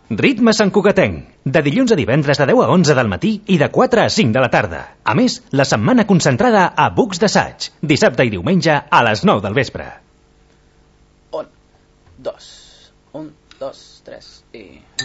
Ritme Sant Cugatenc, de dilluns a divendres de 10 a 11 del matí i de 4 a 5 de la tarda. A més, la setmana concentrada a Bucs d'Assaig, dissabte i diumenge a les 9 del vespre. 1, 2, 1, 2, 3 i...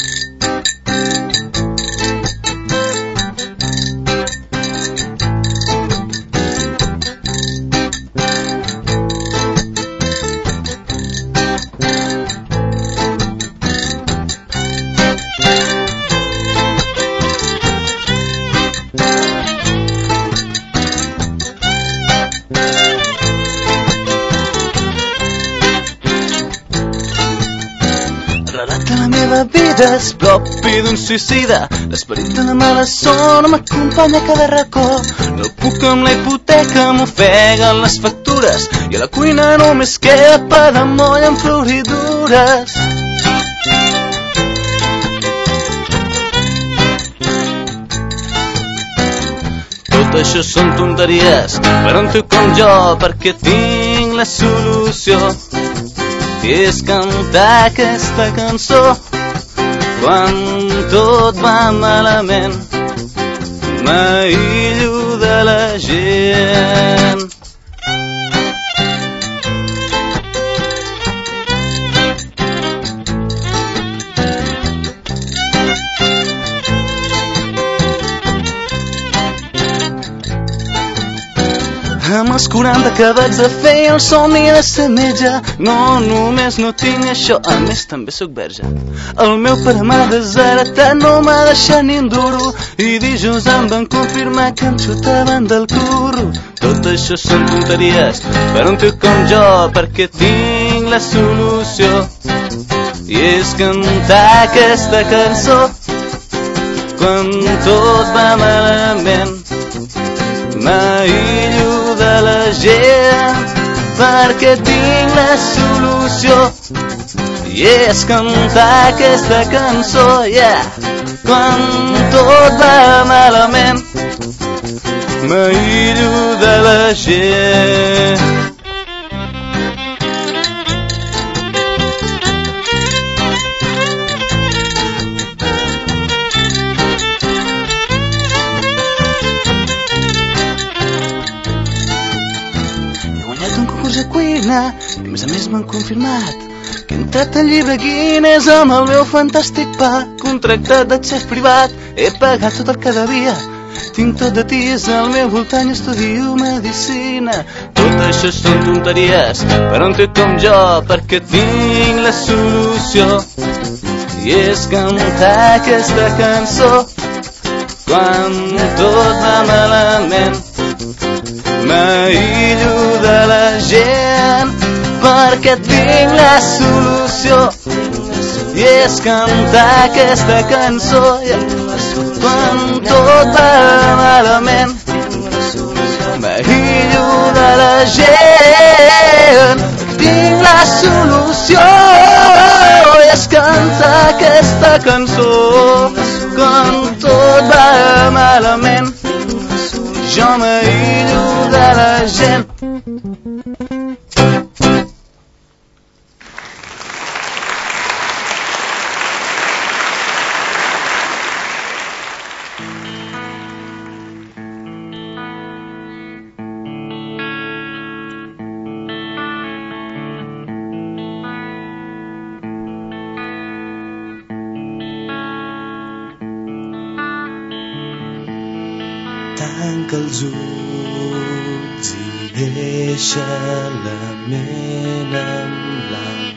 La vida és propi d'un suïcida, l'esperit de la mala son m'acompanya a cada racó. No puc amb la hipoteca, m'ofeguen les factures i a la cuina només queda pa de moll amb floridures. Tot això són tonteries per un tio com jo, perquè tinc la solució. I és cantar aquesta cançó quan tot va malament, m'aïllo de la gent. Amb els 40 que vaig de fer i el somni de ser metge, no només no tinc això, a més també sóc verge. El meu pare m'ha desheretat, no m'ha deixat ni un duro, i dijous em van confirmar que em xutaven del curro. Tot això són tonteries per un tio com jo, perquè tinc la solució, i és cantar aquesta cançó quan tot va malament, m'aïllo de la gent, perquè tinc la solució, i és cantar aquesta cançó, yeah. Quan tot va malament, m'aïllo de la gent. Cuina, i a més m'han confirmat que he entrat al llibre Guinness amb el meu fantàstic pa, contractat de xef privat, he pagat tot el que devia, tinc tot de tis al meu voltant i estudio medicina. Tot això són tonteries per un tio com jo, perquè tinc la solució, i és cantar aquesta cançó quan tot va malament, m'aïllo de la gent, perquè tinc la solució, i és cantar aquesta cançó, quan tot va malament, m'aïllo de la gent, tinc la solució, i és cantar aquesta cançó, quan tot va malament, jo m'aïllo de la gent. Tanca els ulls i deixa la ment en blanc.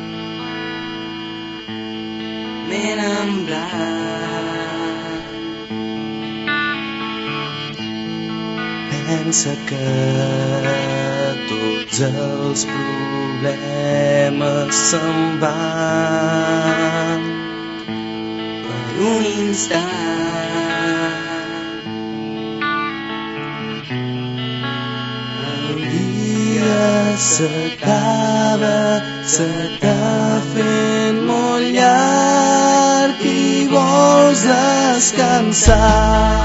Ment en blanc. Pensa que tots els problemes se'n van per un instant. S'acaba, s'està fent molt llarg i vols descansar.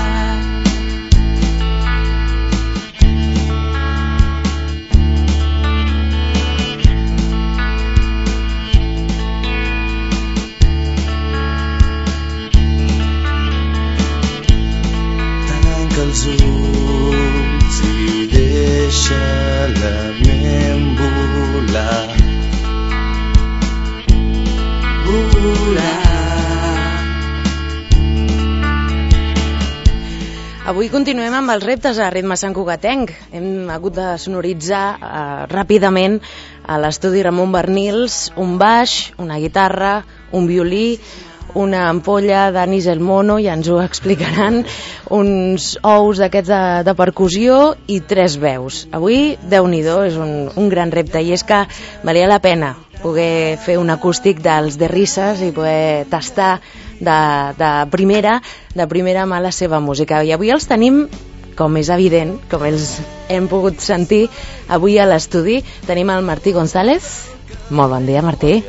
Avui continuem amb els reptes a ritme santcugatenc. Hem hagut de sonoritzar ràpidament a l'estudi Ramon Bernils un baix, una guitarra, un violí, una ampolla d'anís el mono, ja ens ho explicaran, uns ous d'aquests de percussió i 3 veus. Avui, Déu-n'hi-do, és un gran repte, i és que valia la pena poder fer un acústic dels de Risses i poder tastar de primera mà la seva música. I avui els tenim, com és evident, com els hem pogut sentir avui a l'estudi. Tenim el Martí González. Molt bon dia, Martí.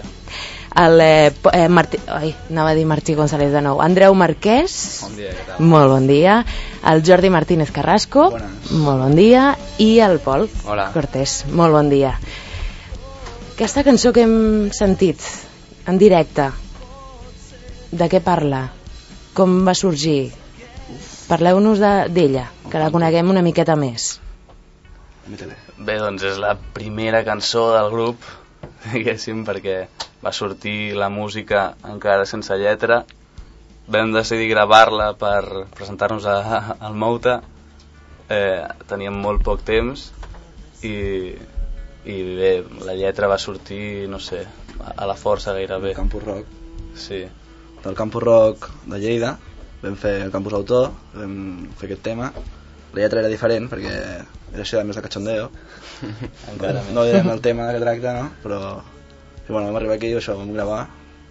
Martí González de nou. Andreu Marquès. Bon dia, què tal? Molt bon dia. El Jordi Martínez Carrasco. Bones. Molt bon dia. I el Pol Hola. Cortés. Molt bon dia. Aquesta cançó que hem sentit en directe, de què parla? Com va sorgir? Parleu-nos d'ella, que la coneguem una miqueta més. Bé, doncs és la primera cançó del grup, diguéssim, perquè va sortir la música encara sense lletra. Vam decidir gravar-la per presentar-nos al Mouta. Teníem molt poc temps i bé, la lletra va sortir, no sé, a la força gairebé. El Campus Rock. Sí. Del Campus Rock de Lleida vam fer el Campus Autor, vam fer aquest tema. La lletra era diferent perquè era així més de cachondeo. Encara No direm el tema que tracta, no? Però vam arribar aquí i això, vam gravar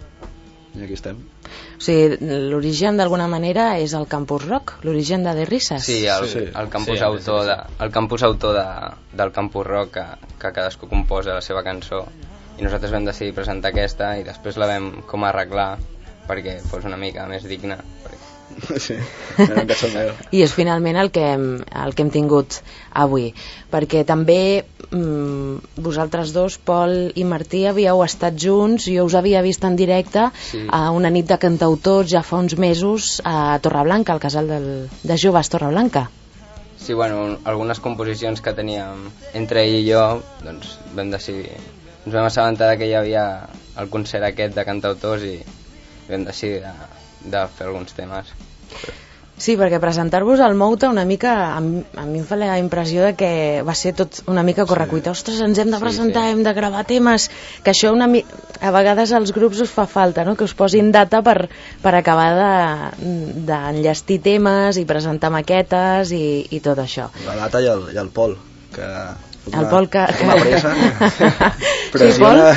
i aquí estem. O sigui, l'origen d'alguna manera és el Campus Rock, l'origen de Risses. Sí, el campus autor, el campus autor del Campus Rock que cadascú composa la seva cançó, i nosaltres vam decidir presentar aquesta i després la vam com arreglar perquè fos una mica més digna. Sí, era un cachondeo. I és finalment el que hem tingut avui, perquè també vosaltres dos, Pol i Martí, havíeu estat junts. Jo us havia vist en directe a una nit de cantautors ja fa uns mesos a Torreblanca, al casal de joves Torreblanca. Sí, bueno, algunes composicions que teníem entre ell i jo, doncs vam decidir, ens vam assabentar que hi havia el concert aquest de cantautors i vam decidir de fer alguns temes. Sí, perquè presentar-vos al Mouta una mica, a mi em fa la impressió de que va ser tot una mica correcuita. Ostres, ens hem de presentar, hem de gravar temes, que això a vegades als grups us fa falta, no? Que us posin data per acabar d'enllestir temes i presentar maquetes i tot això. La data i el Pol, que... El Pol que... Una pressa. Pressiona,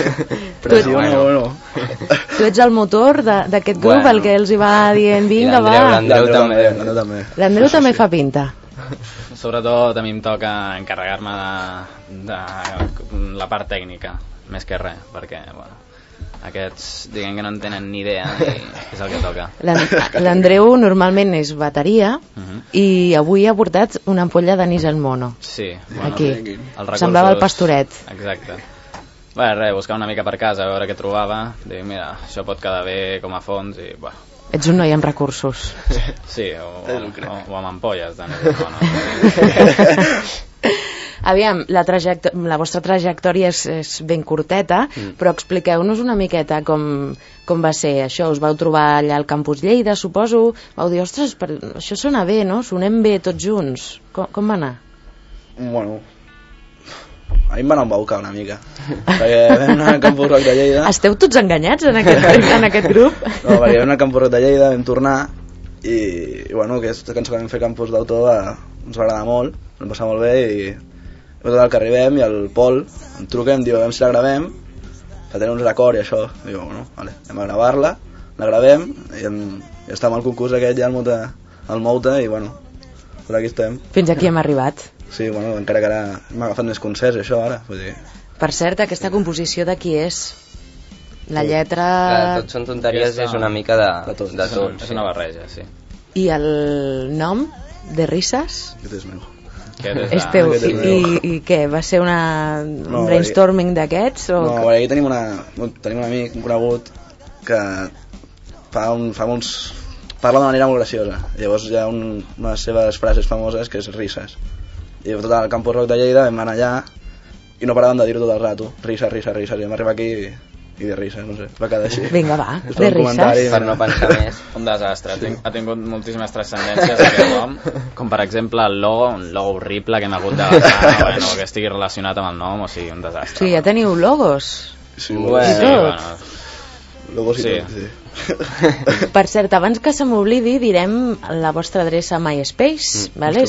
bueno. Tu ets el motor d'aquest grup, el que els hi va dient vinga, va. L'Andreu també. L'Andreu també fa pinta. Sobretot a mi em toca encarregar-me de la part tècnica, més que res, perquè bueno, aquests diguem que no en tenen ni idea i és el que toca. L'Andreu normalment és bateria i avui ha portat una ampolla d'anís al mono. Sí, bueno, aquí. Recursos... Semblava el pastoret. Exacte. Bé, res, buscar una mica per casa, a veure què trobava. Dic, mira, això pot quedar bé com a fons i... Bueno. Ets un noi amb recursos. Sí, o amb ampolles d'anís al mono. Aviam, la vostra trajectòria és ben curteta, però expliqueu-nos una miqueta com va ser això. Us vau trobar allà al Campus Lleida, suposo. Vau dir, ostres, això sona bé, no? Sonem bé tots junts. Com va anar? Bueno, a mi em va anar embaucar una mica, perquè vam anar al Campus Rock de Lleida. Esteu tots enganyats en aquest grup? No, perquè vam anar al Campus Rock de Lleida, vam tornar i bueno, aquesta cançó que vam fer Campus d'autor ens va agradar molt, ens va passar molt bé i total que arribem i el Pol em truca i em diu, a veure si la gravem, que tenen uns acords i això. I diu, bueno, vale, anem a gravar-la, la gravem i estàvem al concurs aquest ja al Mouta i bueno, per aquí estem. Fins aquí hem arribat. Sí, bueno, encara que ara m'ha agafat més concerts i això ara, vull dir. Per cert, aquesta composició de qui és? La lletra... Tot són tonteries, és una mica de tot. És una barreja, sí. I el nom de Risses? Aquest és meu. És teu. I què? Va ser un brainstorming d'aquests? No, aquí tenim un amic, un conegut, que parla de manera molt graciosa. Llavors hi ha una de les seves frases famoses que és Risses. I tot el Campus Rock de Lleida vam anar allà i no paràvem de dir-ho tot el rato. Risses. I vam arribar aquí i i de risses, no sé, va quedar així. Vinga, va, És de un comentari, risses. Per no pensar més. Un desastre, ha tingut moltíssimes transcendències aquest nom, com per exemple el logo, un logo horrible que hem hagut d'agafar, bueno, que estigui relacionat amb el nom, o sigui, un desastre. Sí, ja teniu logos. Sí, Bueno, Sí, bueno, logos i Sí. tot, sí. Per cert, abans que se m'oblidi, direm la vostra adreça a MySpace, vale?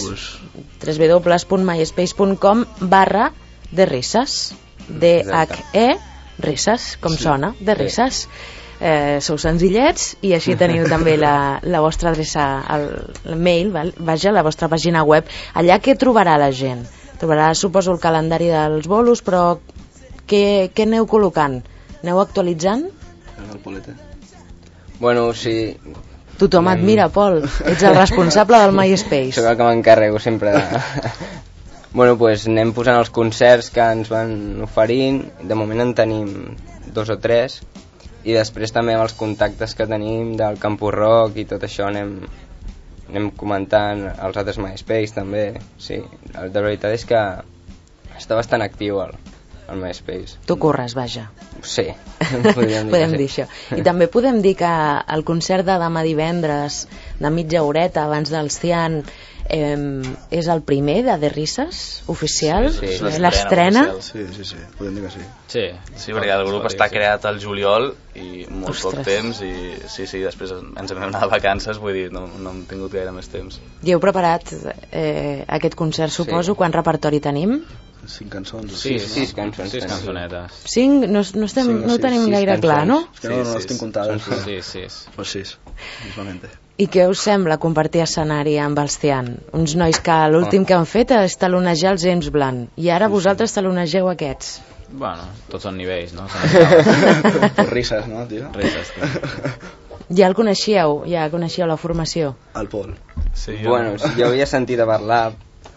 www.myspace.com/de-risses, D-H-E, risses, com sona, de risses. Sou senzillets i així teniu també la vostra adreça, el mail, vaja, la vostra pàgina web. Allà què trobarà la gent? Trobarà, suposo, el calendari dels bolos, però què aneu col·locant? Aneu actualitzant? El Polete. Bueno, sí, Tothom et mira, Pol. Ets el responsable del MySpace. sóc el que m'encarrego sempre de... Bueno, pues anem posant els concerts que ens van oferint, de moment en tenim 2 o 3, i després també amb els contactes que tenim del Campus Rock i tot això anem comentant els altres MySpace també, sí, de veritat és que està bastant actiu el MySpace. Tu corres, vaja. Sí, podríem Podem dir dir això. I també podem dir que el concert de demà divendres de mitja horeta abans del Cian és el primer de risses oficial, Sí, sí, és l'estrena. oficial. Sí, podem dir que sí. sí. Sí, perquè el grup està creat al juliol i molt poc Ostres. temps i sí, després ens hem anat de vacances, vull dir, no hem tingut gaire més temps. I heu preparat aquest concert, suposo, quant repertori tenim? 5 cançons. Sí, 6 cançons. 6 cançonetes. 5? No ho tenim gaire clar, no? És que no les tinc comptades. Sí. Pues 6, mismamente. I què us sembla compartir escenari amb els Cian? Uns nois que l'últim que han fet és talonejar els James Blunt i ara vosaltres talonegeu aquests. Bueno, tots són nivells, no? Pues risses, no, tio? Risses, tio. Ja el coneixíeu? Ja coneixíeu la formació? El Pol. Sí, Bueno, jo havia sentit a parlar,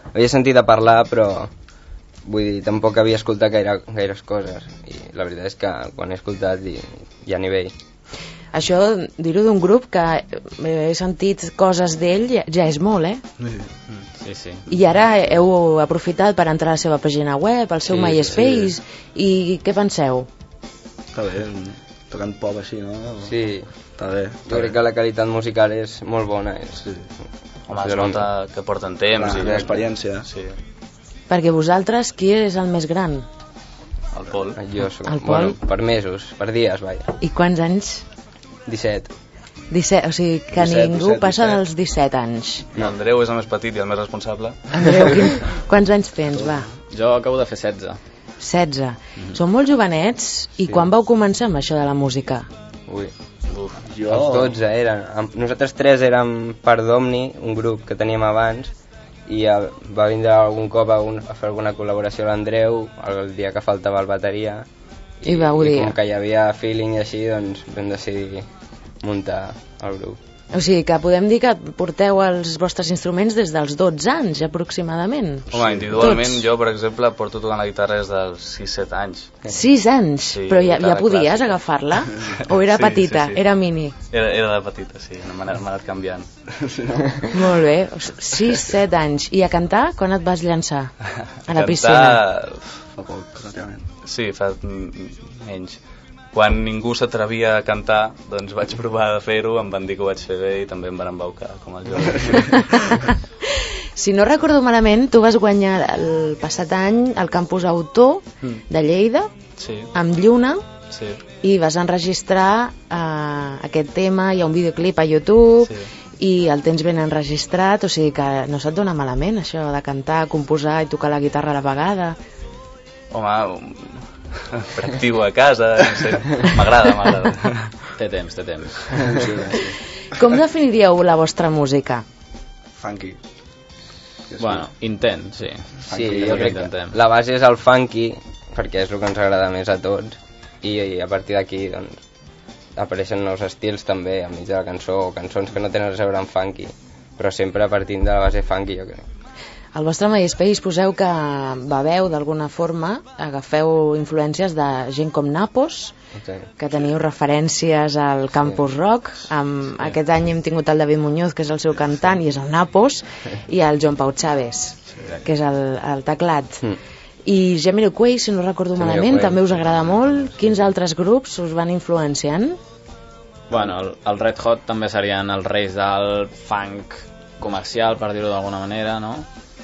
però vull dir, tampoc havia escoltat gaires coses i la veritat és que quan he escoltat hi ha nivell. Això, dir-ho d'un grup que he sentit coses d'ell ja és molt, Sí. I ara heu aprofitat per entrar a la seva pàgina web, al seu Sí, MySpace, i què penseu? Està bé, tocant pop així, no? Sí, Està bé. jo crec que la qualitat musical és molt bona. Home, es nota que porten temps. Clar, I l'experiència. Sí, Perquè vosaltres, qui és el més gran? el Pol. Jo soc, El Pol? bueno, per mesos, per dies, vaja. I quants anys? 17. 17, o sigui que 17, ningú 17, passa 17. dels 17 anys. L'Andreu és el més petit i el més responsable. Andreu, quants anys tens, va? Jo acabo de fer 16. 16. Són molt jovenets, i quan vau començar amb això de la música? Ui. Jo... Els 12 eren. Nosaltres 3 érem part d'Omni, un grup que teníem abans, i va vindre algun cop a fer alguna col·laboració a l'Andreu el dia que faltava el bateria I vau dir... com que hi havia feeling i així, doncs vam decidir muntar el grup. O sigui que podem dir que porteu els vostres instruments des dels 12 anys, aproximadament. Home, individualment Tots. jo, per exemple, porto tocant la guitarra des dels 6-7 anys. 6 anys? Sí, Però ja guitarra podies clàssica. agafar-la? O era Sí, petita, sí. era mini? Era de petita, sí, m'ha anat canviant. Molt bé, 6-7 anys. I a cantar, quan et vas llançar? A la piscina? Cantar, Fa poc, relativament. sí, fa menys. Quan ningú s'atrevia a cantar, doncs vaig provar de fer-ho, em van dir que ho vaig fer bé i també em van embaucar, com el Jordi. Si no recordo malament, tu vas guanyar el passat any al Campus Autor de Lleida, Sí, amb Lluna, sí. i vas enregistrar aquest tema, hi ha un videoclip a YouTube, Sí. i el tens ben enregistrat, o sigui que no se't dona malament això de cantar, composar i tocar la guitarra a la vegada. Home, practico a casa, no sé, m'agrada. Té temps. Com definiríeu la vostra música? Funky. Bueno, intent, sí. Sí, És jo el crec intentem. que la base és el funky, perquè és el que ens agrada més a tots, i a partir d'aquí doncs, apareixen nous estils també a mig de la cançó, o cançons que no tenen res a veure amb funky, però sempre partint de la base funky, jo crec. Al vostre MySpace poseu que beveu d'alguna forma, agafeu influències de gent com Napos, que teniu referències al Campus Rock. Aquest any hem tingut el David Muñoz, que és el seu cantant, i és el Napos, i el Joan Pau Chaves, que és el teclat. I Jamiroquai, si no recordo malament, també us agrada molt. Quins altres grups us van influenciant? Bueno, el Red Hot també serien els reis del funk comercial, per dir-ho d'alguna manera, no?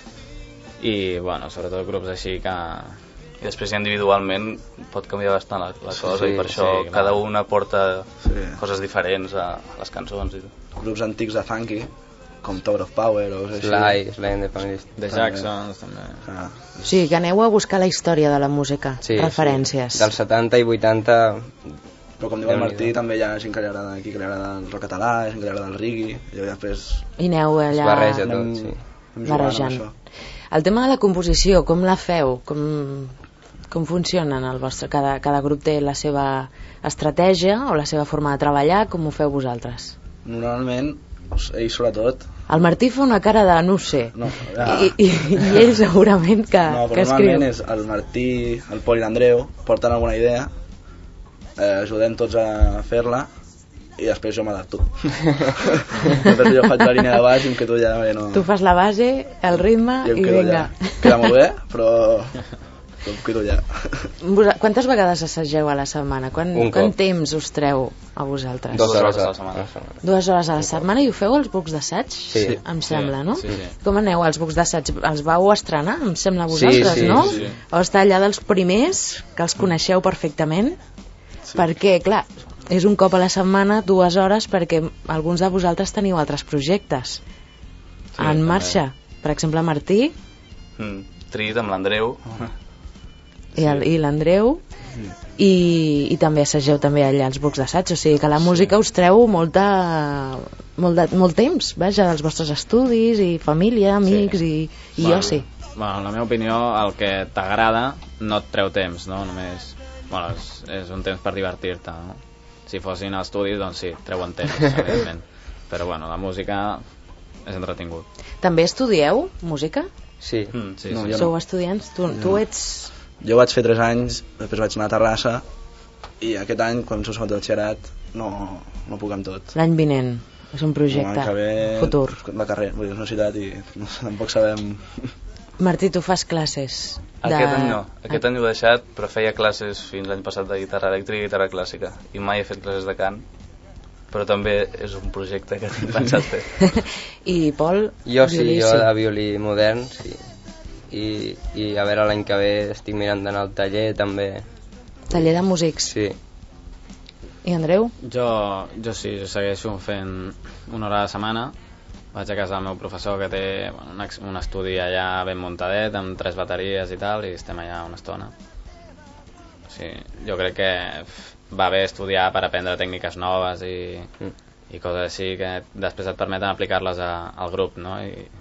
I, bueno, sobretot grups així que... I després individualment pot canviar bastant la cosa, Sí, i per això sí, cada clar. una porta Sí. coses diferents a les cançons. Grups antics de funky, com Tower of Power o coses així. Sly and the Family The Jacksons, també. Ah, O sigui, que aneu a buscar la història de la música, Sí, referències. Sí. Dels 70 i 80... però com diu el Martí, Déu-n'hi-do. també hi ha gent que li agrada aquí, que li agrada el rock català, gent que li agrada el reggae, i després I aneu Es allà barreja tot, anem, sí. anem jugant barrejant. amb això. El tema de la composició, com la feu? Com funcionen el vostre? Cada grup té la seva estratègia o la seva forma de treballar, com ho feu vosaltres? Normalment, ell sobretot, El Martí fa una cara de no ho sé, no, ja, I ell segurament que, no, que però escriu. normalment és el Martí, el Pol i l'Andreu, porten alguna idea, ajudem tots a fer-la, i després jo m'adapto. Després jo faig la línia de baix i em quedo ja... No, Tu fas la base, el ritme i em i quedo vinga. allà. Queda molt bé, però em quedo allà. Quantes vegades assageu a la setmana? Un Quant cop. temps us treu a vosaltres? 2 hores a a la setmana. 2 hores a la setmana i ho feu als bucs d'assaig? Sí. Em sembla, no? Sí, sí. Com aneu als bucs d'assaig? Els vau estrenar, em sembla, vosaltres, sí, no? sí. O està allà dels primers, que els coneixeu perfectament? Perquè, clar, és un cop a la setmana, 2 hores, perquè alguns de vosaltres teniu altres projectes en també. marxa. Per exemple, Martí Trit amb l'Andreu. i l'Andreu, i també assageu també allà als bucs d'assaig, o sigui que la música us treu molt temps, vaja, dels vostres estudis i família, amics i oci. Bueno, en la meva opinió, el que t'agrada no et treu temps, no? Només... Bueno, és un temps per divertir-te, no? Si fossin estudis, doncs sí, treuen temps, evidentment. Però, bueno, la música és entretingut. També estudieu música? Sí. Sí, No, sí. jo Sou estudiants? Tu ets... Jo vaig fer 3 anys, després vaig anar a Terrassa, i aquest any, quan sóc de batxillerat, no puc amb tot. L'any vinent, és un projecte L'any que ve, futur. La carrera, vull dir, és una ciutat i no, tampoc sabem... Martí, tu fas classes Aquest any no, aquest any ho he deixat, però feia classes fins l'any passat de guitarra elèctrica i guitarra clàssica, i mai he fet classes de cant, però també és un projecte que tinc pensat fer. I Pol? Jo sí, violí, jo de violí modern, sí. I a veure l'any que ve estic mirant d'anar al taller també. Taller de músics. Sí. I Andreu? Jo sí, jo segueixo fent una hora a la setmana. Vaig a casa del meu professor que té un estudi allà ben muntadet amb 3 bateries i tal, i estem allà una estona. O sigui, jo crec que va bé estudiar per aprendre tècniques noves i coses així que després et permeten aplicar-les al grup, no?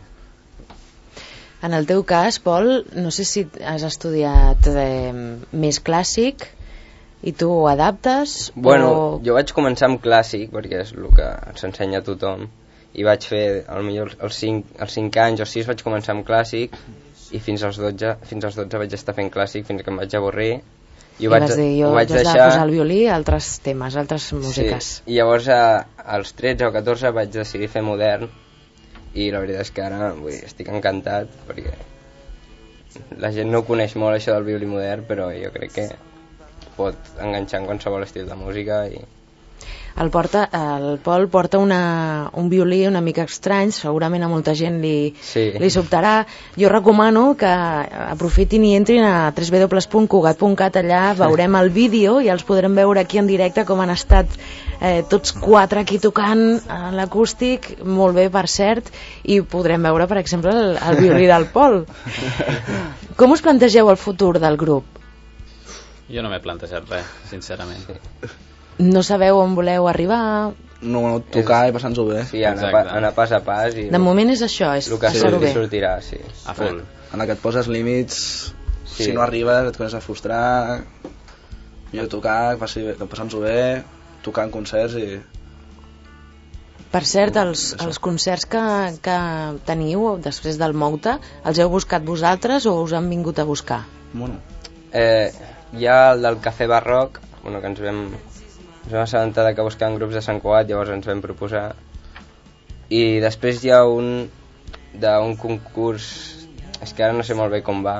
En el teu cas, Pol, no sé si has estudiat més clàssic i tu ho adaptes Bueno, o... jo vaig començar amb clàssic perquè és el que s'ensenya a tothom, i vaig fer potser els 5 anys o 6 vaig començar amb clàssic, i fins als 12 vaig estar fent clàssic fins que em vaig avorrir i vas dir, jo vaig des de deixar... posar el violí altres temes, altres músiques. Sí. I llavors als 13 o 14 vaig decidir fer modern, i la veritat és que ara estic encantat perquè la gent no coneix molt això del violí modern, però jo crec que pot enganxar en qualsevol estil de música. I El Pol porta un violí una mica estrany, segurament a molta gent li sobtarà. Jo recomano que aprofitin i entrin a www.cugat.cat, allà veurem el vídeo i els podrem veure aquí en directe com han estat tots 4 aquí tocant a l'acústic, molt bé per cert, i podrem veure per exemple el violí del Pol. Com us plantegeu el futur del grup? Jo no m'he plantejat res, sincerament. No sabeu on voleu arribar? No, tocar i passar-nos-ho bé. Sí, anar pas a pas. I de moment és això, és el que sortirà, sí. A full. En què et poses límits, si no arribes et comences a frustrar. Jo tocar, passar-nos-ho bé, tocar en concerts i... Per cert, els concerts que teniu després del Mouta, els heu buscat vosaltres o us han vingut a buscar? Bueno. Hi ha el del Cafè Barroc, que ens vam assabentar que buscaven grups de Sant Cugat, llavors ens vam proposar, i després hi ha d'un concurs, és que ara no sé molt bé com va,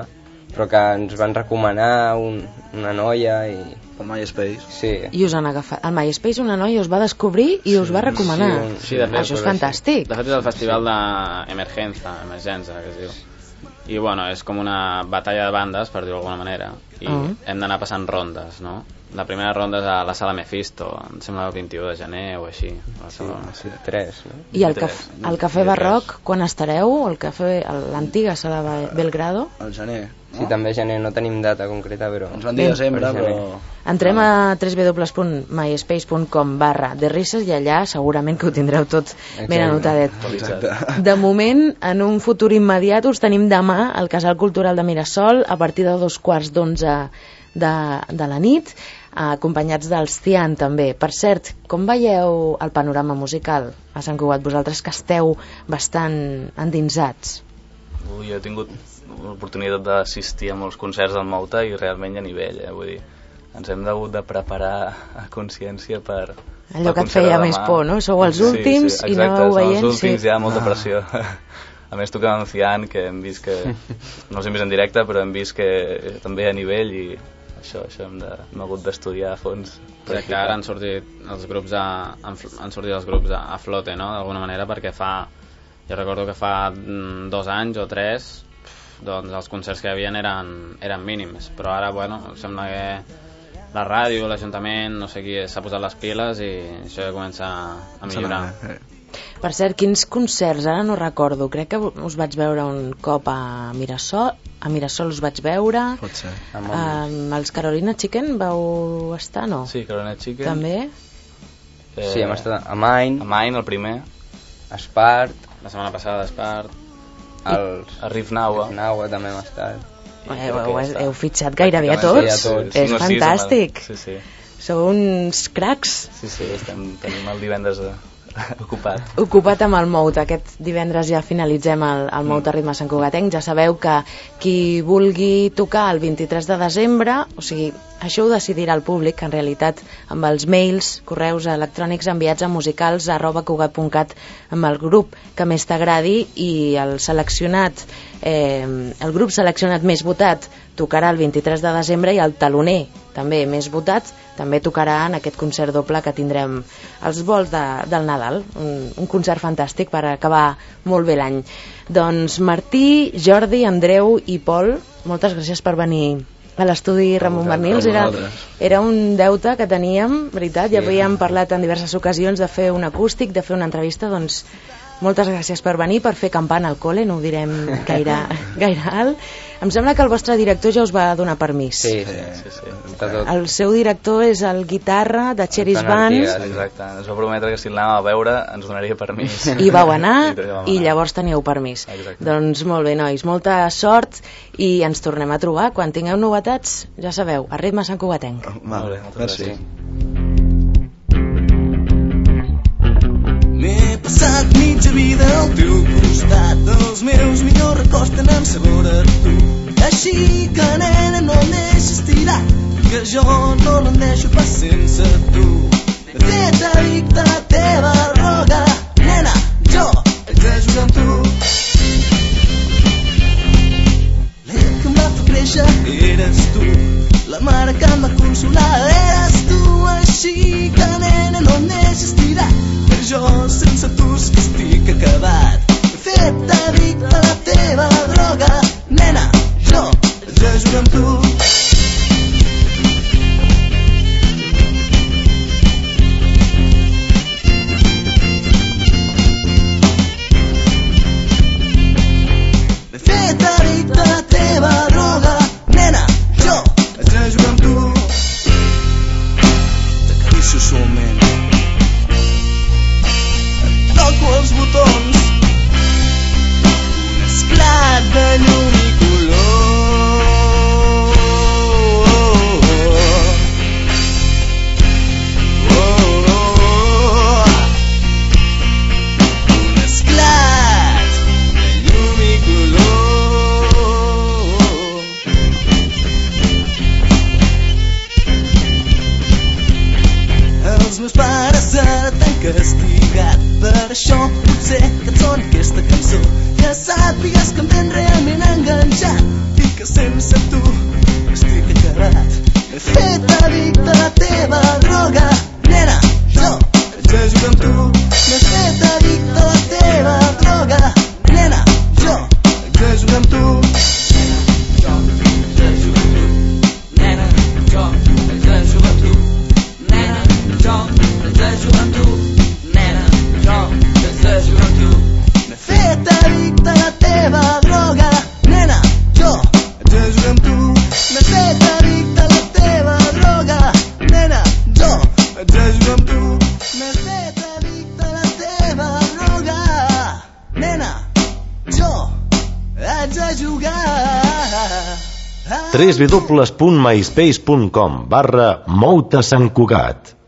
però que ens van recomanar una noia i... El MySpace. Sí. I us han agafat. Al MySpace una noia us va descobrir i us va recomanar. Sí, de fet, això és fantàstic. De fet és el festival d'Emergència, que es diu. I bueno, és com una batalla de bandes, per dir-ho d'alguna manera, i hem d'anar passant rondes, no? La primera ronda és a la sala Mephisto, em sembla el 21 de gener o així. Sí, 3, no? I al Cafè Barroc, quan estareu? L'antiga sala Belgrado? Al gener. Sí, també gener, no tenim data concreta, però... Ens van dir desembre, però... Entrem a www.myspace.com/derrisses i allà segurament que ho tindreu tot ben anotadet. De moment, en un futur immediat, us tenim demà al Casal Cultural de Mirasol a partir de 2:15 de la nit, acompanyats dels Cian també. Per cert, com veieu el panorama musical a Sant Cugat, vosaltres que esteu bastant endinsats? Jo he tingut l'oportunitat d'assistir a molts concerts del Mouta i realment hi ha nivell, vull dir, ens hem hagut de preparar a consciència per... Allò que et feia més por, no? Sou els últims i anàveu veient... Exacte, som els últims, hi ha molta pressió. A més toquem amb Cian, que hem vist que... No els hem vist en directe, però hem vist que també a nivell i això hem hagut d'estudiar a fons. Crec que ara han sortit els grups a flote, no?, d'alguna manera, perquè jo recordo que fa 2 anys o 3, doncs els concerts que hi havia eren mínims, però ara, bueno, sembla que la ràdio, l'Ajuntament, no sé qui, s'ha posat les piles i això ja comença a millorar. Per cert, quins concerts? Ara no recordo. Crec que us vaig veure un cop a Mirasol. A Mirasol us vaig veure. Pot ser. Els Carolina Chicken vau estar, no? Sí, Carolina Chicken. També? Sí, hem estat a Main. A Main, el primer. A Espart. La setmana passada a Espart. A Riff Naua. Riff Naua també hem estat. Heu fitxat gairebé a tots. És fantàstic. Sí. Sou uns cracs. Sí, tenim el divendres ocupat amb el Mouta. Aquest divendres ja finalitzem el Mouta Ritme Sant Cugatenc. Ja sabeu que qui vulgui tocar el 23 de desembre, o sigui, això ho decidirà el públic, en realitat, amb els mails, correus electrònics enviats a musicals@cugat.cat amb el grup que més t'agradi, i el grup seleccionat més votat tocarà el 23 de desembre, i el taloner també més votat també tocarà en aquest concert doble que tindrem als volts del Nadal, un concert fantàstic per acabar molt bé l'any. Doncs Martí, Jordi, Andreu i Pol, moltes gràcies per venir a l'estudi Ramon Barnils. Era un deute que teníem, veritat, ja havíem parlat en diverses ocasions de fer un acústic, de fer una entrevista, doncs moltes gràcies per venir, per fer campana al col·le, no ho direm gaire alt. Em sembla que el vostre director ja us va donar permís. Sí. El seu director és el guitarra de Cheris Band. Exacte, ens va prometre que si l'anàvem a veure ens donaria permís. I vau anar i llavors teníeu permís. Doncs molt bé, nois, molta sort i ens tornem a trobar. Quan tingueu novetats, ja sabeu, a Ritme Sant Cugatenc. Molt bé, merci. M'he passat mitja vida al teu costat, els meus millors records tenen sabor a tu. Així que, nena, no em deixes tirar, que jo no em deixo pas sense tu. M'he fet addicte a la teva droga, nena, jo haig de jugar amb tu. L'era que em va fer créixer eres tu, la mare que em va consolar eres tu. Així que, nena, no em deixes tirar, jo sense tu és que estic acabat. M'he fet addicte a la teva droga, nena, jo haig de jugar amb tu. M'he fet addicte a la teva droga, nena, jo haig de jugar amb tu. T'acaricio suaument, toco els botons, un esclat de llum i color. Un esclat de llum i color. Els meus pares ara t'han castigat, per això potser que et soni aquesta cançó, que sàpigues que em tens realment enganxat i que sense de jugar amb tu. M'he fet addicte a la teva droga. Nena, jo haig de jugar amb tu. Jo haig de jugar amb tu. Nena, jo haig de jugar amb tu. Nena, jo haig de jugar amb tu. Nena, jo haig de jugar amb tu. M'he fet addicte a la teva droga. Nena, jo haig de jugar amb tu. M'he fet addicte a la teva droga. Nena, jo haig de jugar amb tu. M'he fet addicte a la teva droga. Nena, jo haig de jugar. www.myspace.com/Mouta Sant Cugat.